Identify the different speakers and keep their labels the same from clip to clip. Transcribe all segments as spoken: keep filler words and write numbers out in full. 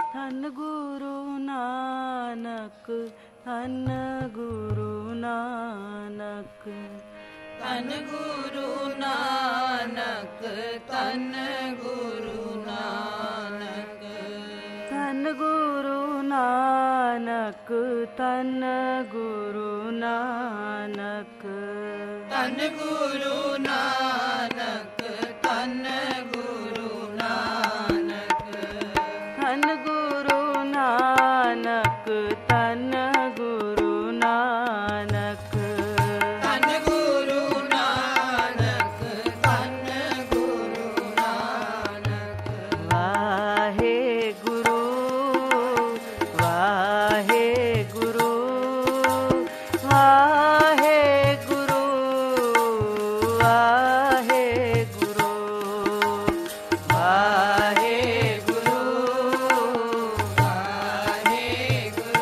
Speaker 1: ਧੰਨ ਗੁਰੂ ਨਾਨਕ, ਧੰਨ ਗੁਰੂ ਨਾਨਕ,
Speaker 2: ਧੰਨ ਗੁਰੂ ਨਾਨਕ, ਧੰਨ ਗੁਰੂ ਨਾਨਕ,
Speaker 1: ਧੰਨ ਗੁਰੂ ਨਾਨਕ, ਧੰਨ ਗੁਰੂ ਨਾਨਕ,
Speaker 2: ਧੰਨ ਗੁਰੂ ਨਾਨਕ, ਧੰਨ ਗੁਰੂ ਨਾਨਕ,
Speaker 1: ਧੰਨ ਗੁਰੂ ਨਾਨਕ, ਧੰਨ ਗੁਰੂ ਨਾਨਕ,
Speaker 2: ਧੰਨ ਗੁਰੂ ਨਾਨਕ, ਧੰਨ ਗੁਰੂ ਨਾਨਕ।
Speaker 1: ਵਾਹਿਗੁਰੂ ਵਾਹਿਗੁਰੂ ਵਾਹਿਗੁਰੂ ਵਾਹਿਗੁਰੂ
Speaker 2: ਵਾਹਿਗੁਰੂ ਵਾਹਿਗੁਰੂ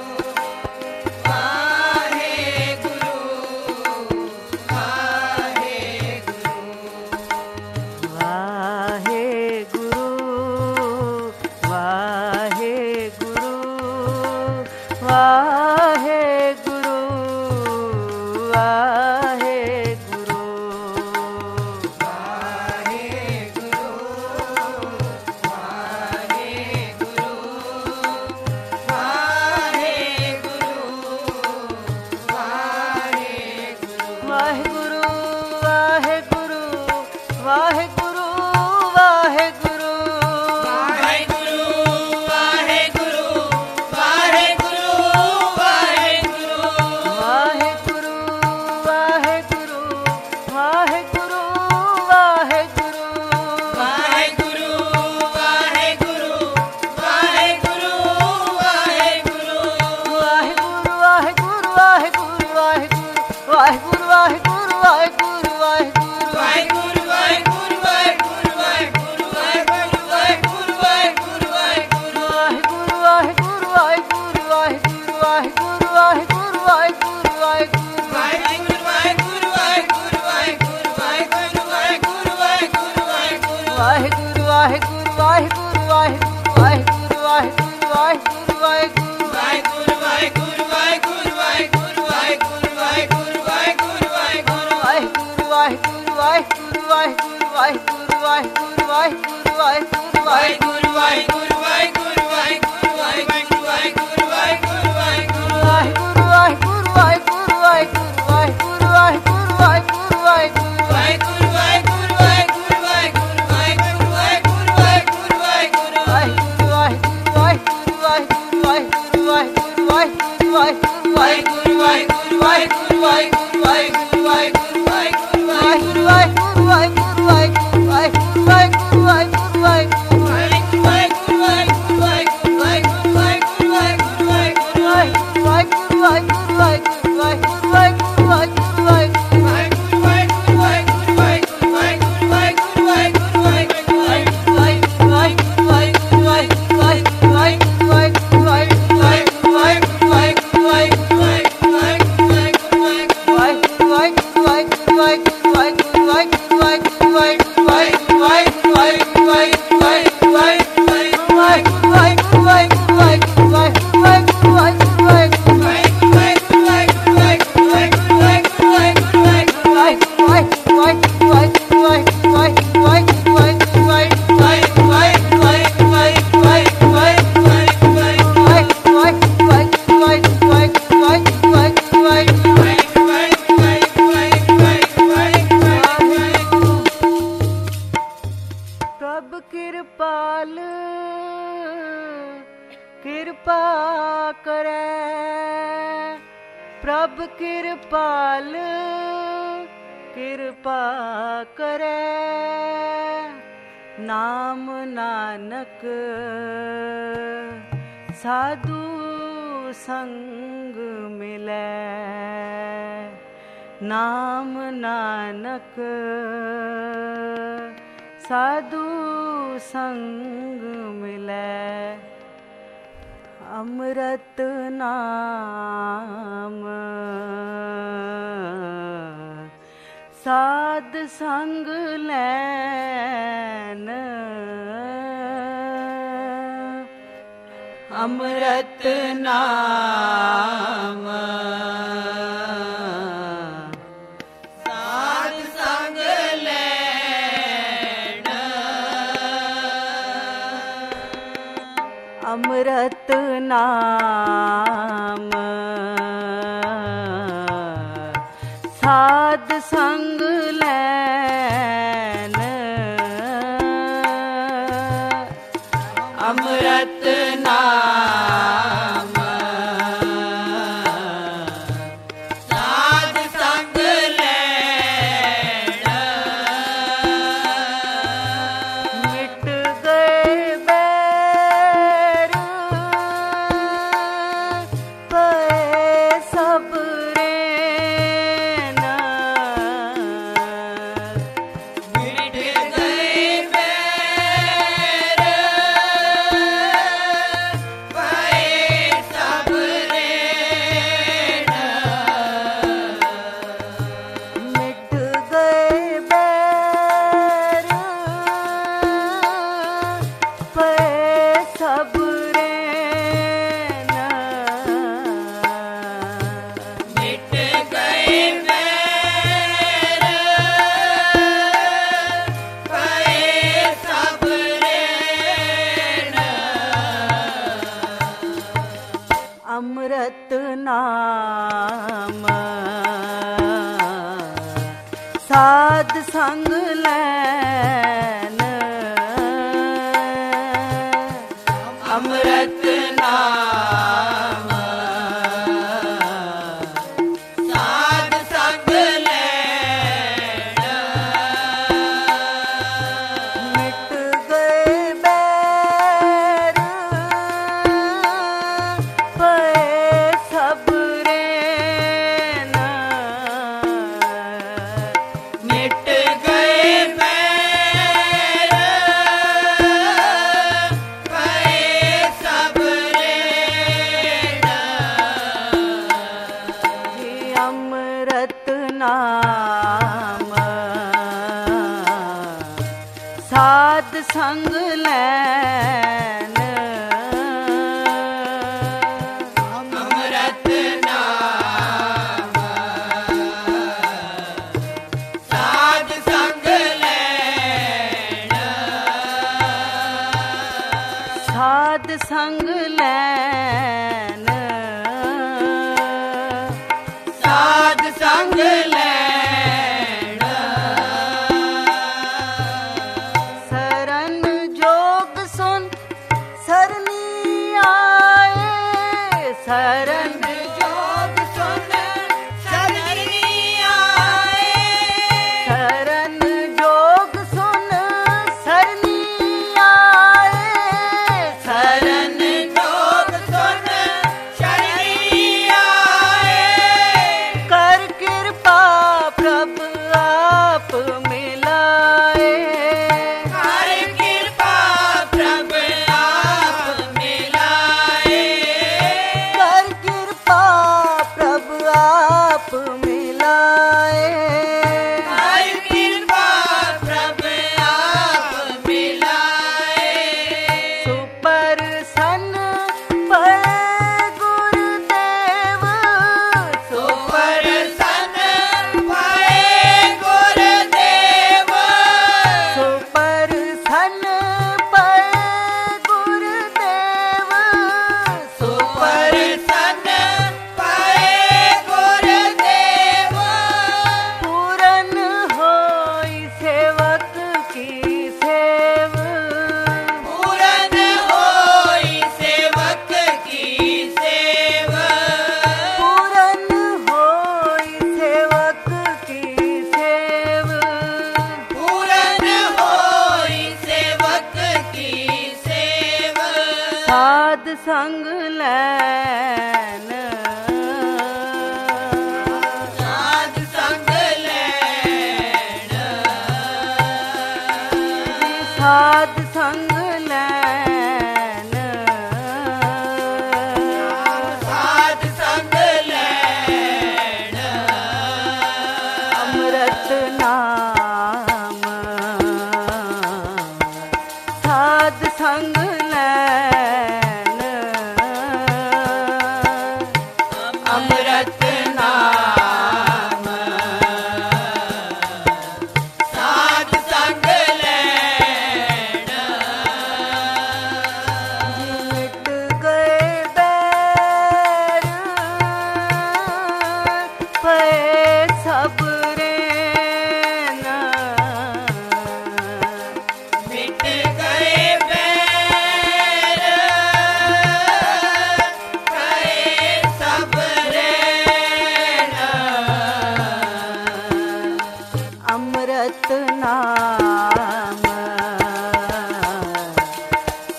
Speaker 1: ਅੰਮ੍ਰਿਤ ਨਾਮ ਸਾਧ ਸੰਗ ਲੈਨ ਅੰਮ੍ਰਿਤ ਨਾਮ
Speaker 2: ਸਾਧ ਸੰਗ ਲੈਣ
Speaker 1: ਅੰਮ੍ਰਿਤ ਨਾਮ ਸਾਧ ਸੰਗ ਲੈਣ
Speaker 2: ਅੰਮ੍ਰਿਤ ਨਾਮ ਸਾਧ ਸੰਗ ਲੈਣ
Speaker 1: ਮਿਟ ਗਏ ਬੈਰ ਪਏ ਸਭ ਰੇਨ
Speaker 2: ਮਿਟ ਗਏ ਬੈਰ ਪਏ ਸਭ ਰੇਣ
Speaker 1: ਮਿਟ ਗਏ ਬੈਰ ਪਏ ਸਭ ਰੇਨ
Speaker 2: ਮਿਟ ਗਏ ਬੈਰ ਪਏ ਸਭ ਰੇਣ
Speaker 1: ਅੰਮ੍ਰਿਤ ਨਾਮ ਸਾਧ ਸੰਗ ਲੈਣ
Speaker 2: ਅੰਮ੍ਰਿਤ ਨਾਮ ਸਾਧ ਸੰਗ ਲੈਣ
Speaker 1: ਮਿਟ ਗਏ ਬੈਰ ਪਏ ਸਭ ਰੇਨ
Speaker 2: ਮਿਟ ਗਏ ਬੈਰ ਪਏ ਸਭ ਰੇਣ
Speaker 1: ਜੀ ਅੰਮ੍ਰਿਤ ਨਾਮ ਸਾਧ ਸੰਗ ਲੈਣ
Speaker 2: ਅੰਮ੍ਰਿਤ ਨਾਮ ਸਾਧ ਸੰਗ ਲੈਣ
Speaker 1: ਸਾਧ ਸੰਗ ਲੈਣ
Speaker 2: ਸਾਧ ਸੰਗ ਲੈਣ
Speaker 1: ਸਰਨ ਜੋਗ ਸੁਨ ਸਰਨੀ ਆਏ ਸਰਨ
Speaker 2: ਜੋਗ ਸੁਨ ਸਰਨੀ ਆਏ
Speaker 1: ਸਰਨ ਜੋਗ ਸੁਨ ਸਰਨੀ ਆਏ
Speaker 2: ਸਰਨ ਜੋਗ ਸੁਨ ਸਰਨੀ ਆਏ
Speaker 1: ਕਰ ਕਿਰਪਾ ਪ੍ਰਭ ਆਪ ਮਿਲਾਏ
Speaker 2: ਹਰ ਕਿਰਪਾ ਪ੍ਰਭ ਆਪ ਮਿਲਾਏ
Speaker 1: ਕਰ ਕਿਰਪਾ ਪ੍ਰਭ ਆਪ ਮਿਲਾਏ
Speaker 2: ਹਰ ਕਿਰਪਾ ਪ੍ਰਭ ਆਪ ਮਿਲਾਏ
Speaker 1: ਸੁਪਰਸੰਨ ਪਏ ਗੁਰਦੇਵ
Speaker 2: ਸੁਪਰਸੰਨ ਪਏ ਗੁਰਦੇਵ
Speaker 1: ਸੁਪਰਸੰਨ ਪਏ ਗੁਰਦੇਵ
Speaker 2: ਸੁਪਰਸੰਨ ਪਏ ਗੁਰਦੇਵ
Speaker 1: ਪੂਰਨ ਹੋਈ ਸੇਵਕ ਕੀ ਸੇਵ
Speaker 2: ਪੂਰਨ ਹੋਈ ਸੇਵਕ ਕੀ ਸੇਵ
Speaker 1: ਪੂਰਨ ਹੋਈ ਸੇਵਕ ਕੀ ਸੇਵ
Speaker 2: ਪੂਰਨ ਹੋਈ ਸੇਵਕ ਕੀ ਸੇਵ
Speaker 1: ਸਾਧ ਸੰਗ ਲੈਣ
Speaker 2: ਸਾਧ ਸੰਗ ਲੈਣ
Speaker 1: ਸਾਧ ਸੰਗ ਲੈਣ
Speaker 2: ਸਾਧ ਸੰਗ ਲੈਣ
Speaker 1: ਅੰਮ੍ਰਿਤ ਨਾਮ ਸਾਧ ਸੰਗ ਲੈਣ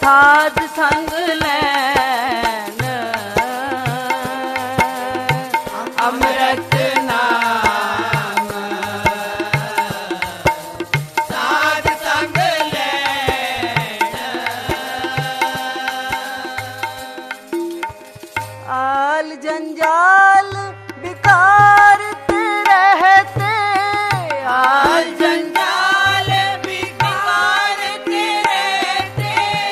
Speaker 1: साध संग लैन
Speaker 2: अमृत नाम साध संग लैन
Speaker 1: आल जंजाल बिकारत रहते
Speaker 2: आल जंजाल बिकारत रहते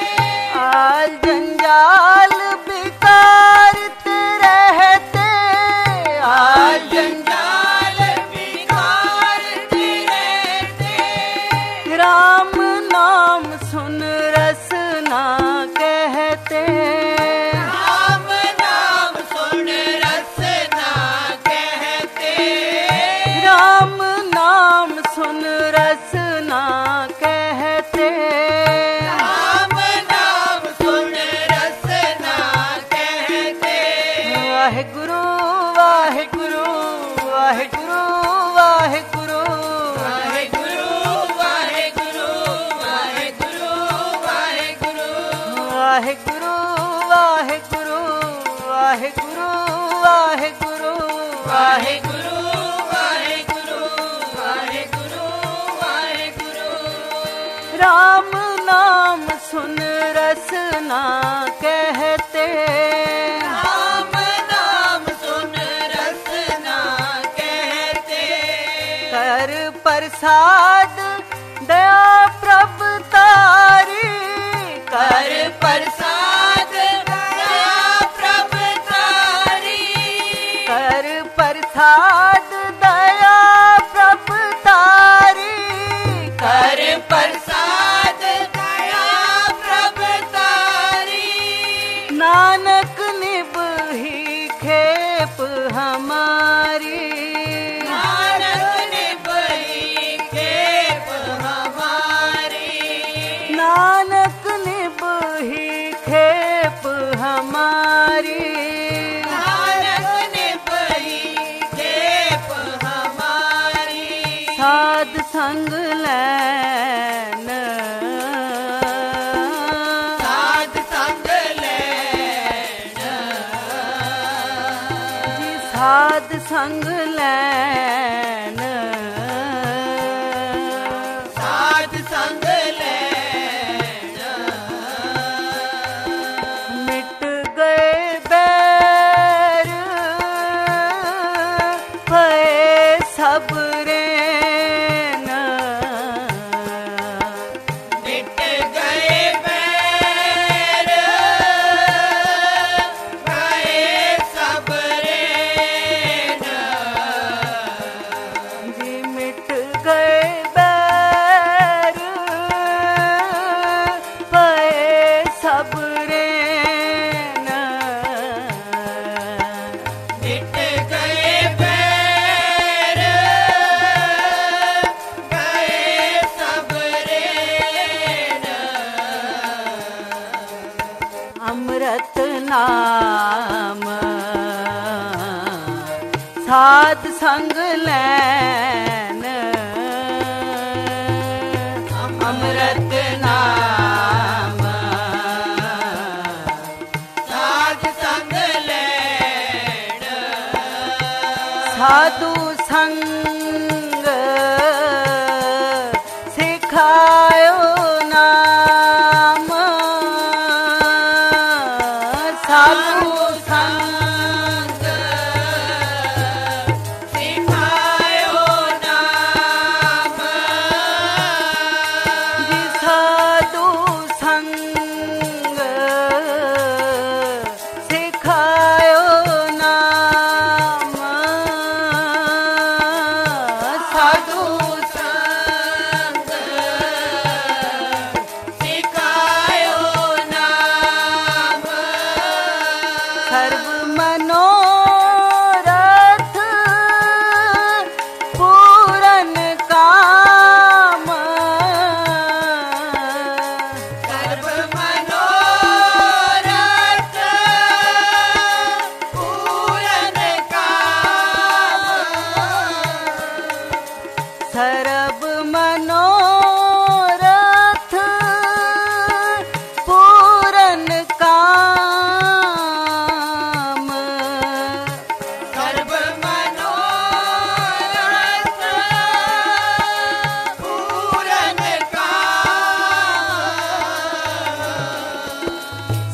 Speaker 1: आल जंजाल बिकारत रहते
Speaker 2: आल जंजाल बिकारत रहते
Speaker 1: राम नाम सुन रसना कहते
Speaker 2: राम नाम सुन रसना कहते
Speaker 1: राम नाम सुन रसना कहते
Speaker 2: राम नाम सुन रसना कहते
Speaker 1: वाहिगुरु वाहिगुरु वाहिगुरु वाहिगुरु
Speaker 2: वाहेगुरु वाहेगुरु वाहेगुरु वाहेगुरु
Speaker 1: वाहिगुरु वाहिगुरु वाहिगुरु वाहिगुरु
Speaker 2: वाहेगुरु वाहेगुरु वाहेगुरु वाहेगुरु
Speaker 1: राम नाम सुन रसना कहते
Speaker 2: राम नाम सुन रसना कहते
Speaker 1: कर प्रसाद दया प्रभ तारी
Speaker 2: कर प्रसाद दया प्रभ तारी
Speaker 1: कर प्रसाद दया प्रभ तारी
Speaker 2: कर प्रसाद दया प्रभ तारी
Speaker 1: नानक निभही खेप हमारी
Speaker 2: नानक ने बही खेप हमारी
Speaker 1: नानक निभही खेप हमारी
Speaker 2: नानक ने बही खेप हमारी
Speaker 1: साध संग लैन
Speaker 2: साध संग लैन
Speaker 1: जी साध संग लैन
Speaker 2: साध संग लैन
Speaker 1: मिट गए बैर भये सब रेन
Speaker 2: मिट गए बैर भये सब रेन
Speaker 1: जी मिट गए बैर भये सब रेन
Speaker 2: मिट गए बैर गए सब रेन
Speaker 1: अमृत नाम साध संग लैन
Speaker 2: अमृत नाम साध संग लैन
Speaker 1: साधु संग सिखायो नाम साधु
Speaker 2: संग सिखायो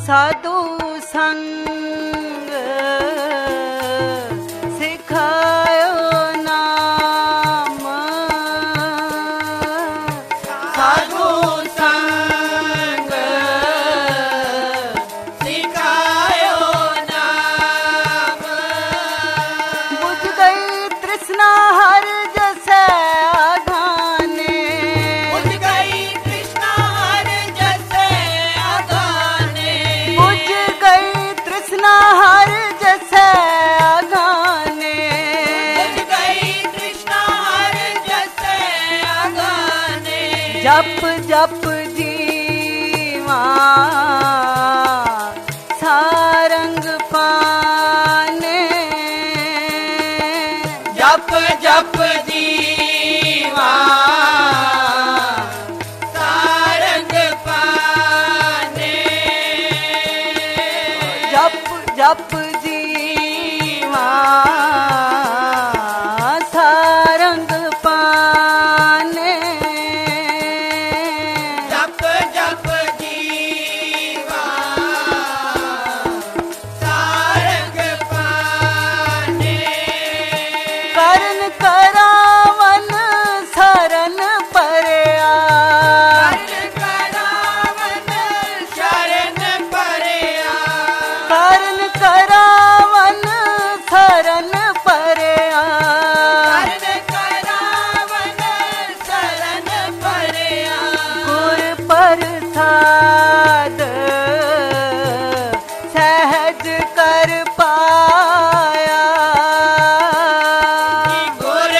Speaker 1: ਸਾਧੂ ਸੰਗ ਸਿਖਾਇਓ ਨਾਮ
Speaker 2: ਸਾਧੂ ਸੰਗ ਸਿਖਾਇਓ ਨਾਮ
Speaker 1: ਬੁਝ ਗਈ ਤ੍ਰਿਸ਼ਨਾ ਹਰ ਜਸੈ ਆਗਾਨੇ
Speaker 2: ਬੁਝ ਗਈ ਤ੍ਰਿਸ਼ਨਾ ਹਰ ਜਸੈ ਆਗਾਨੇ
Speaker 1: ਬੁਝ ਗਈ ਤ੍ਰਿਸ਼ਨਾ ਹਰ ਜਸੈ ਆਗਾਨੇ
Speaker 2: ਬੁਝ ਗਈ ਤ੍ਰਿਸ਼ਨਾ ਹਰ ਜਸੈ ਆਗਾਨੇ
Speaker 1: ਜਪ ਜਪ ਜੀਵਾ ਸਾਰੰਗ ਪਾਨੇ
Speaker 2: ਜਪ ਜਪ ਜੀਵਾ ਸਾਰੰਗ ਪਾਨੇ
Speaker 1: ਜਪ ਜਪ ਜੀਵਾ ਸਾਰੰਗ ਪਾਨੇ
Speaker 2: ਜਪ ਜਪ ਜੀਵਾ ਸਾਰੰਗ ਪਾਨੇ
Speaker 1: ਕਰਨ ਕਰਾਵਨ ਸਰਨ ਪਰਿਆ
Speaker 2: ਕਰਨ ਕਰਾਵਨ ਸ਼ਰਨ ਪਰਿਆ
Speaker 1: ਕਰਨ ਕਰਾਵਨ ਸਰਨ ਪਰਿਆ
Speaker 2: ਕਰਨ ਕਰਾਵਨ ਸ਼ਰਨ ਪਰਿਆ
Speaker 1: ਗੁਰ ਪ੍ਰਸਾਦ ਸਹਿਜ ਕਰ ਪਾਇਆ
Speaker 2: ਗੁਰ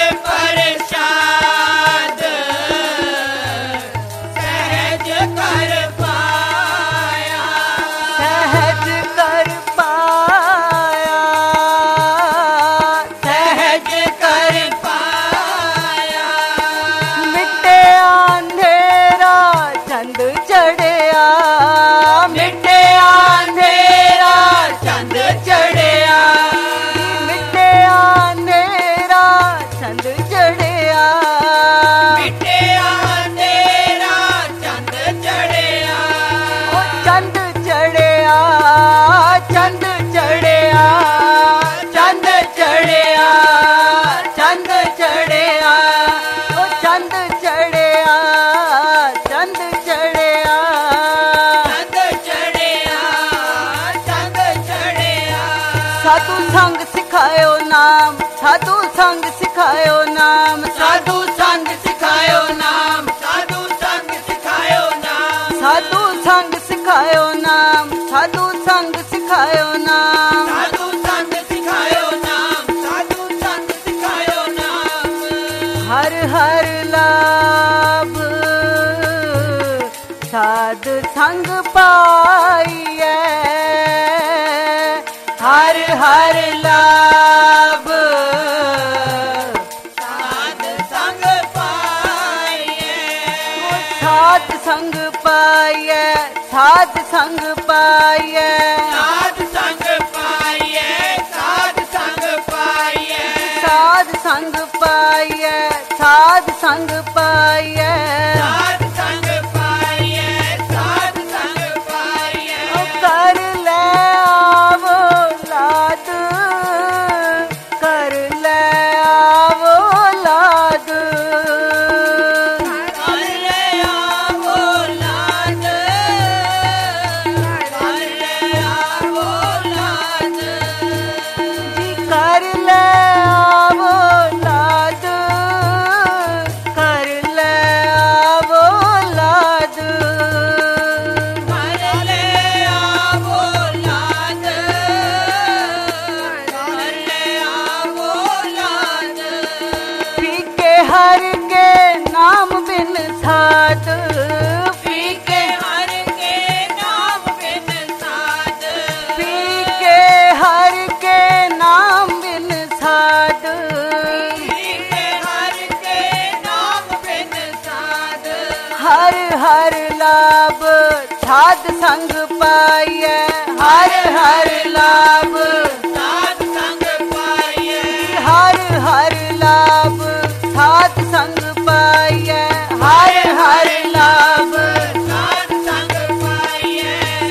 Speaker 2: ਪ੍ਰਸਾਦ ਸਹਿਜ ਕਰ ਪਾਇਆ
Speaker 1: ਸਹਿਜ ਕਰ ਪਾਇਆ
Speaker 2: ਸਹਿਜ ਕਰ ਪਾਇਆ
Speaker 1: ਮਿਟਿਆ ਅੰਧੇਰਾ ਚੰਦ ਚੜਿਆ
Speaker 2: ਮਿਟਿਆ ਅੰਧੇਰਾ ਚੰਦ ਚੜਿਆ
Speaker 1: ਮਿਟਿਆ ਅੰਧੇਰਾ ਚੰਦ ਚੜਿਆ
Speaker 2: ਮਿਟਿਆ ਅੰਧੇਰਾ ਚੰਦ ਚੜਿਆ
Speaker 1: ਉਹ ਚੰਦ ਚੜਿਆ ਚੰਦ ਚੜਿਆ ਚੰਦ ਚੜਿਆ ਚੰਦ ਚੜਿਆ ਉਹ ਚੰਦ ਚੜਿਆ ਚੰਦ ਚੜਿਆ
Speaker 2: ਚੰਦ ਚੜਿਆ ਚੰਦ ਚੜਿਆ
Speaker 1: ਸਾਧੂ ਸੰਗ ਸਿਖਾਇਓ ਨਾਮ ਸਾਧੂ ਸੰਗ ਸਿਖਾਇਓ ਨਾਮ
Speaker 2: ਸਾਧੂ ਸੰਗ ਸਿਖਾਇਓ ਨਾਮ ਸਾਧੂ ਸੰਗ ਸਿਖਾਇਓ ਨਾਮ
Speaker 1: ਸਾਧੂ ਸੰਗ ਸਿਖਾਇਓ ਨਾਮ ਸਾਧੂ ਸੰਗ ਸਿਖਾਇਓ ਨਾਮ
Speaker 2: ਸਾਧੂ ਸੰਗ ਸਿਖਾਇਓ ਨਾਮ ਸਾਧੂ ਸੰਗ ਸਿਖਾਇਓ ਨਾਮ
Speaker 1: ਹਰ ਹਰ ਲਾਭ ਸਾਧ ਸੰਗ ਪਾਈਐ ਹਰ ਹਰ ਲਾਭ
Speaker 2: ਸਾਧ ਸੰਗ ਪਾਈਏ
Speaker 1: ਸਾਧ ਸੰਗ ਪਾਈਐ ਸਾਧ ਸੰਗ ਪਾਈਐ
Speaker 2: ਸਾਧ ਸੰਗ ਪਾਈਏ ਸਾਧ ਸੰਗ ਪਾਈਏ
Speaker 1: ਸਾਧ ਸੰਗ ਪਾਈਐ ਸਾਧ ਸੰਗ ਪਾਈਐ
Speaker 2: ਸਾਧ ਸੰਗ ਪਾਈਏ ਸਾਧ ਸੰਗ ਪਾਈਏ
Speaker 1: ਉਹ ਕਰ ਲੈ ਆਵੋ ਲਾਦ ਕਰ ਲੈ ਆਵੋ ਲਾਦ
Speaker 2: ਕਰ ਲੈ ਆਵੋ ਲਾਦ ਕਰ ਲੈ ਆਵੋ ਲਾਦ
Speaker 1: ਜੀ ਕਰ ਲੈ ਆਵੋ ਲਾਦ ਕਰ ਲੈ ਆਵੋ ਲਾਦ
Speaker 2: ਕਰ ਲੈ ਆਵੋ ਲਾਦ ਕਰ ਲੈ ਆਵੋ ਲਾਦ
Speaker 1: ਫੀਕੇ ਹਰ ਕੇ ਨਾਮ ਬਿਨ ਸਾਧ
Speaker 2: ਫੀਕੇ ਹਰ ਕੇ ਨਾਮ ਬਿਨ ਸਾਧ
Speaker 1: ਫੀਕੇ ਹਰ ਕੇ ਨਾਮ ਬਿਨ ਸਾਧ
Speaker 2: ਫੀਕੇ ਹਰ ਕੇ ਨਾਮ ਬਿਨ ਸਾਧ
Speaker 1: ਹਰ ਹਰ ਲਾਭ ਸਾਧ ਸੰਗ ਪਾਈਐ ਹਰ ਹਰ ਲਾਭ
Speaker 2: ਸਾਧ ਸੰਗ ਪਾਈਏ
Speaker 1: ਹਰ ਹਰ ਲਾਭ ਸਾਧ ਸੰਗ ਪਾਈਐ ਹਰ ਹਰ ਲਾਭ
Speaker 2: ਸਾਧ ਸੰਗ ਪਾਈਏ